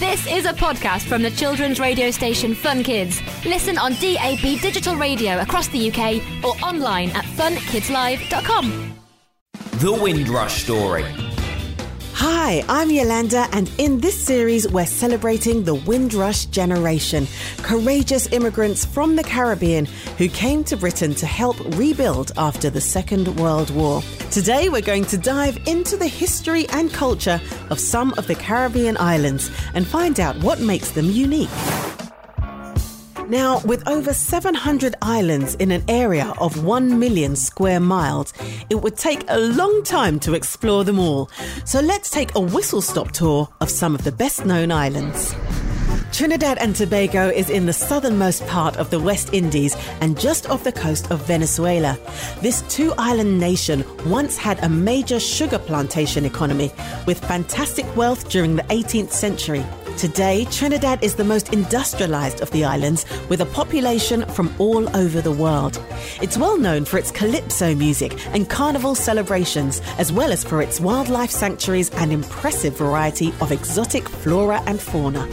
This is a podcast from the children's radio station Fun Kids. Listen on DAB digital radio across the UK or online at funkidslive.com. The Windrush Story. Hi, I'm Yolanda, and in this series we're celebrating the Windrush generation, courageous immigrants from the Caribbean who came to Britain to help rebuild after the Second World War. Today we're going to dive into the history and culture of some of the Caribbean islands and find out what makes them unique. Now, with over 700 islands in an area of 1 million square miles, it would take a long time to explore them all. So let's take a whistle-stop tour of some of the best-known islands. Trinidad and Tobago is in the southernmost part of the West Indies and just off the coast of Venezuela. This two-island nation once had a major sugar plantation economy with fantastic wealth during the 18th century. Today, Trinidad is the most industrialized of the islands with a population from all over the world. It's well known for its calypso music and carnival celebrations, as well as for its wildlife sanctuaries and impressive variety of exotic flora and fauna.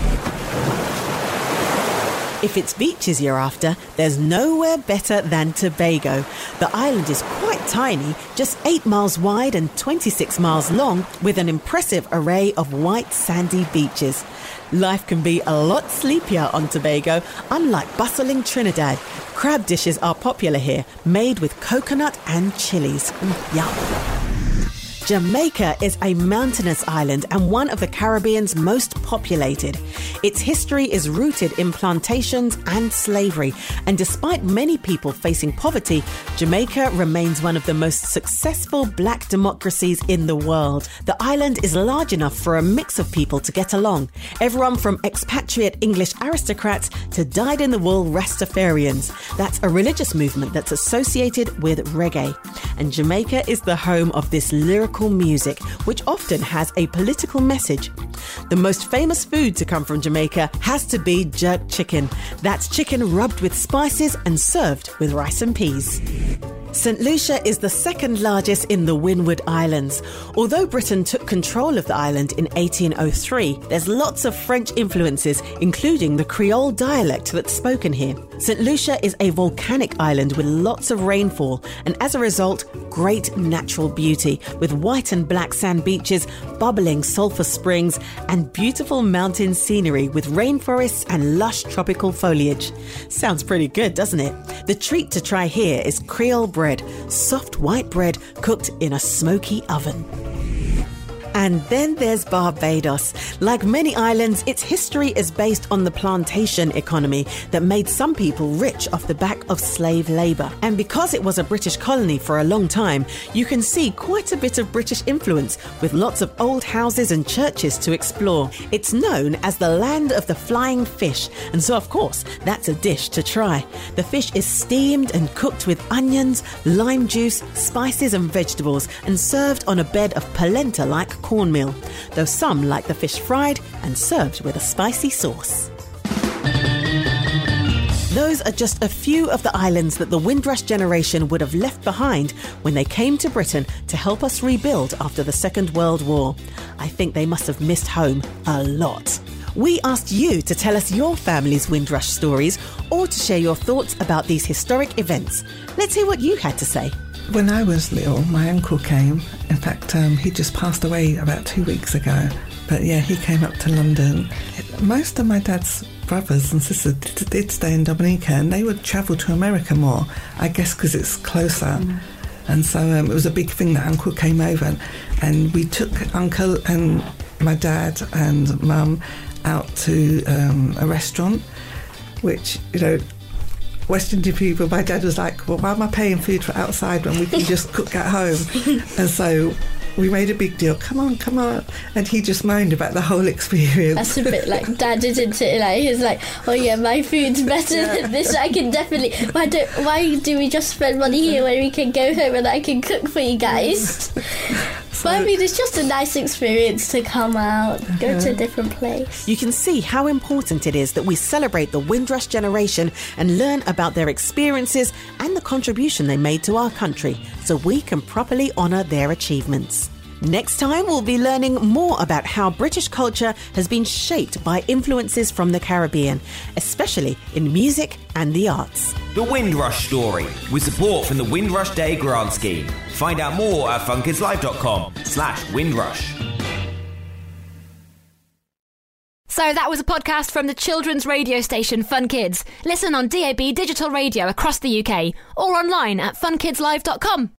If it's beaches you're after, there's nowhere better than Tobago. The island is quite tiny, just 8 miles wide and 26 miles long, with an impressive array of white sandy beaches. Life can be a lot sleepier on Tobago, unlike bustling Trinidad. Crab dishes are popular here, made with coconut and chilies. Yum. Jamaica is a mountainous island and one of the Caribbean's most populated. Its history is rooted in plantations and slavery, and despite many people facing poverty, Jamaica remains one of the most successful black democracies in the world. The island is large enough for a mix of people to get along, everyone from expatriate English aristocrats to dyed-in-the-wool Rastafarians. That's a religious movement that's associated with reggae. And Jamaica is the home of this lyrical music, which often has a political message. The most famous food to come from Jamaica has to be jerk chicken. That's chicken rubbed with spices and served with rice and peas. St. Lucia is the second largest in the Windward Islands. Although Britain took control of the island in 1803, there's lots of French influences, including the Creole dialect that's spoken here. St. Lucia is a volcanic island with lots of rainfall and, as a result, great natural beauty with white and black sand beaches, bubbling sulphur springs and beautiful mountain scenery with rainforests and lush tropical foliage. Sounds pretty good, doesn't it? The treat to try here is Creole bread, soft white bread cooked in a smoky oven. And then there's Barbados. Like many islands, its history is based on the plantation economy that made some people rich off the back of slave labour. And because it was a British colony for a long time, you can see quite a bit of British influence with lots of old houses and churches to explore. It's known as the land of the flying fish, and so of course that's a dish to try. The fish is steamed and cooked with onions, lime juice, spices and vegetables, and served on a bed of polenta-like cornmeal, though some like the fish fried and served with a spicy sauce. Those are just a few of the islands that the Windrush generation would have left behind when they came to Britain to help us rebuild after the Second World War. I think they must have missed home a lot. We asked you to tell us your family's Windrush stories or to share your thoughts about these historic events. Let's hear what you had to say. When I was little, my uncle came. In fact, he just passed away about 2 weeks ago. But yeah, he came up to London. Most of my dad's brothers and sisters did stay in Dominica, and they would travel to America more, I guess because it's closer. And so it was a big thing that Uncle came over, and we took Uncle and my dad and Mum out to a restaurant, which, you know, West Indian people, my dad was like, well, why am I paying food for outside when we can just cook at home? And so we made a big deal, come on. And he just moaned about the whole experience. That's a bit like Dad, isn't it? Like, he's like, oh yeah, my food's better than this. I can definitely... Why do we just spend money here when we can go home and I can cook for you guys? But I mean, it's just a nice experience to come out, go to a different place. You can see how important it is that we celebrate the Windrush generation and learn about their experiences and the contribution they made to our country so we can properly honour their achievements. Next time, we'll be learning more about how British culture has been shaped by influences from the Caribbean, especially in music and the arts. The Windrush Story, with support from the Windrush Day Grant Scheme. Find out more at funkidslive.com/Windrush. So that was a podcast from the children's radio station Fun Kids. Listen on DAB digital radio across the UK or online at funkidslive.com.